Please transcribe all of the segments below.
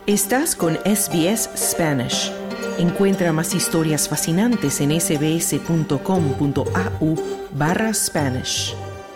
Estás con SBS Spanish. Encuentra más historias fascinantes en sbs.com.au/Spanish.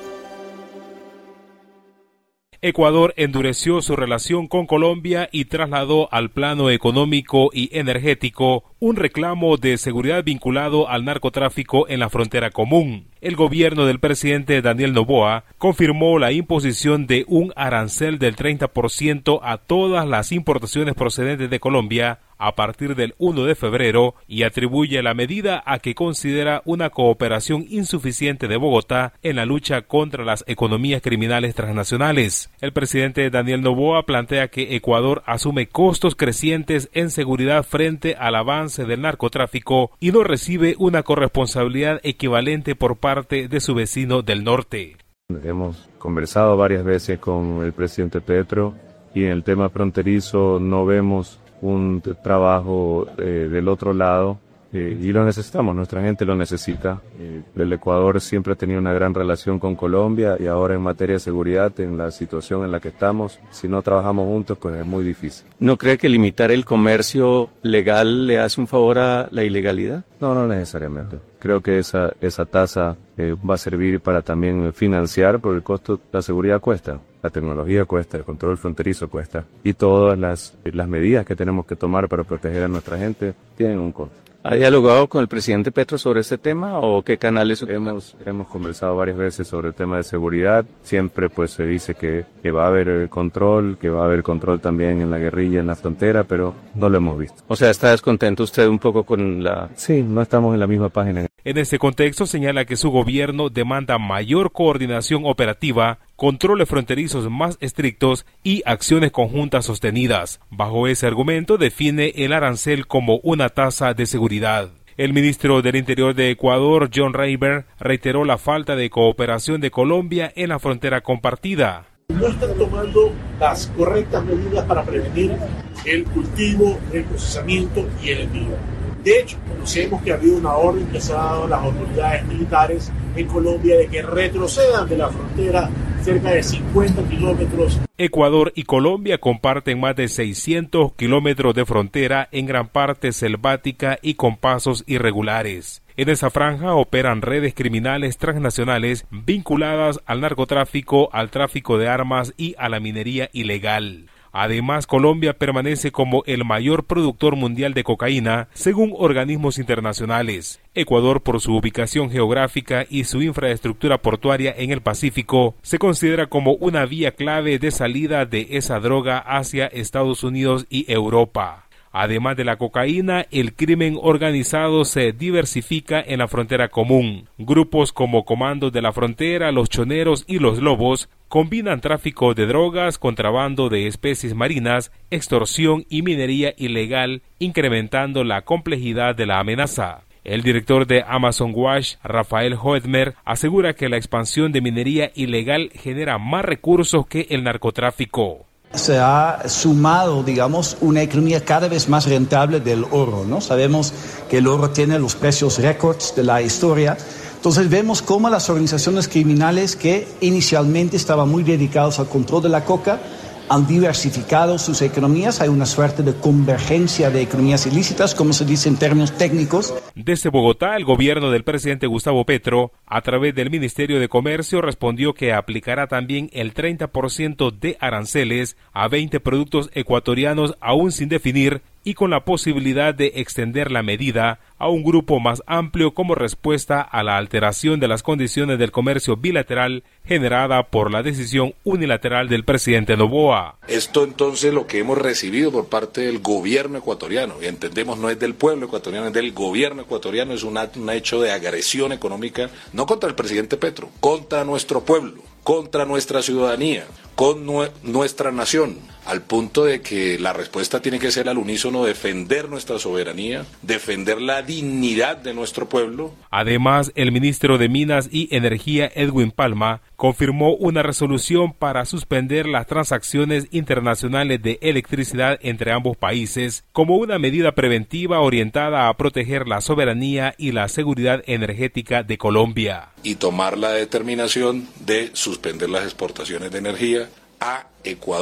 Ecuador endureció su relación con Colombia y trasladó al plano económico y energético un reclamo de seguridad vinculado al narcotráfico en la frontera común. El gobierno del presidente Daniel Noboa confirmó la imposición de un arancel del 30% a todas las importaciones procedentes de Colombia a partir del 1 de febrero y atribuye la medida a que considera una cooperación insuficiente de Bogotá en la lucha contra las economías criminales transnacionales. El presidente Daniel Noboa plantea que Ecuador asume costos crecientes en seguridad frente al avance del narcotráfico y no recibe una corresponsabilidad equivalente por parte de su vecino del norte. Hemos conversado varias veces con el presidente Petro y en el tema fronterizo no vemos un trabajo del otro lado y lo necesitamos, nuestra gente lo necesita. El Ecuador siempre ha tenido una gran relación con Colombia y ahora en materia de seguridad, en la situación en la que estamos, si no trabajamos juntos, pues es muy difícil. ¿No cree que limitar el comercio legal le hace un favor a la ilegalidad? No necesariamente. Creo que esa tasa va a servir para también financiar, porque el costo, la seguridad cuesta. La tecnología cuesta, el control fronterizo cuesta y todas las medidas que tenemos que tomar para proteger a nuestra gente tienen un costo. ¿Ha dialogado con el presidente Petro sobre este tema o qué canales? Hemos conversado varias veces sobre el tema de seguridad. Siempre pues se dice que va a haber control, que va a haber control también en la guerrilla, en la frontera, pero no lo hemos visto. O sea, ¿está descontento usted un poco con la...? Sí, no estamos en la misma página. En este contexto señala que su gobierno demanda mayor coordinación operativa, controles fronterizos más estrictos y acciones conjuntas sostenidas. Bajo ese argumento define el arancel como una tasa de seguridad. El ministro del Interior de Ecuador, John Rayburn, reiteró la falta de cooperación de Colombia en la frontera compartida. No están tomando las correctas medidas para prevenir el cultivo, el procesamiento y el envío. De hecho, conocemos que ha habido una orden que se ha dado a las autoridades militares en Colombia de que retrocedan de la frontera cerca de 50 kilómetros. Ecuador y Colombia comparten más de 600 kilómetros de frontera, en gran parte selvática y con pasos irregulares. En esa franja operan redes criminales transnacionales vinculadas al narcotráfico, al tráfico de armas y a la minería ilegal. Además, Colombia permanece como el mayor productor mundial de cocaína, según organismos internacionales. Ecuador, por su ubicación geográfica y su infraestructura portuaria en el Pacífico, se considera como una vía clave de salida de esa droga hacia Estados Unidos y Europa. Además de la cocaína, el crimen organizado se diversifica en la frontera común. Grupos como Comandos de la Frontera, los Choneros y los Lobos combinan tráfico de drogas, contrabando de especies marinas, extorsión y minería ilegal, incrementando la complejidad de la amenaza. El director de Amazon Wash, Rafael Hoedmer, asegura que la expansión de minería ilegal genera más recursos que el narcotráfico. Se ha sumado, digamos, una economía cada vez más rentable del oro, ¿no? Sabemos que el oro tiene los precios récords de la historia. Entonces vemos cómo las organizaciones criminales que inicialmente estaban muy dedicadas al control de la coca han diversificado sus economías. Hay una suerte de convergencia de economías ilícitas, como se dice en términos técnicos. Desde Bogotá, el gobierno del presidente Gustavo Petro, a través del Ministerio de Comercio, respondió que aplicará también el 30% de aranceles a 20 productos ecuatorianos aún sin definir y con la posibilidad de extender la medida a un grupo más amplio como respuesta a la alteración de las condiciones del comercio bilateral generada por la decisión unilateral del presidente Noboa. Esto entonces lo que hemos recibido por parte del gobierno ecuatoriano, y entendemos no es del pueblo ecuatoriano, es del gobierno ecuatoriano, es un hecho de agresión económica, no contra el presidente Petro, contra nuestro pueblo, contra nuestra ciudadanía, con nuestra nación, al punto de que la respuesta tiene que ser al unísono defender nuestra soberanía, defender la dignidad de nuestro pueblo. Además, el ministro de Minas y Energía, Edwin Palma, confirmó una resolución para suspender las transacciones internacionales de electricidad entre ambos países como una medida preventiva orientada a proteger la soberanía y la seguridad energética de Colombia. Y tomar la determinación de suspender las exportaciones de energía a Ecuador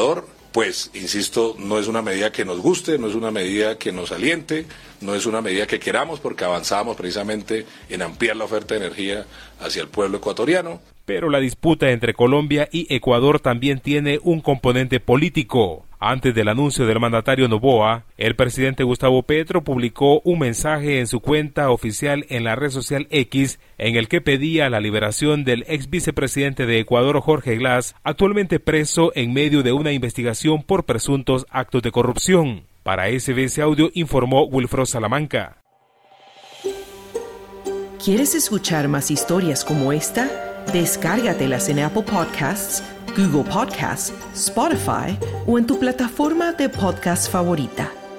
pues, insisto, no es una medida que nos guste, no es una medida que nos aliente, no es una medida que queramos porque avanzamos precisamente en ampliar la oferta de energía hacia el pueblo ecuatoriano. Pero la disputa entre Colombia y Ecuador también tiene un componente político. Antes del anuncio del mandatario Noboa, el presidente Gustavo Petro publicó un mensaje en su cuenta oficial en la red social X en el que pedía la liberación del ex vicepresidente de Ecuador, Jorge Glass, actualmente preso en medio de una investigación por presuntos actos de corrupción. Para SBS Audio informó Wilfredo Salamanca. ¿Quieres escuchar más historias como esta? Descárgatelas en Apple Podcasts, Google Podcasts, Spotify o en tu plataforma de podcast favorita.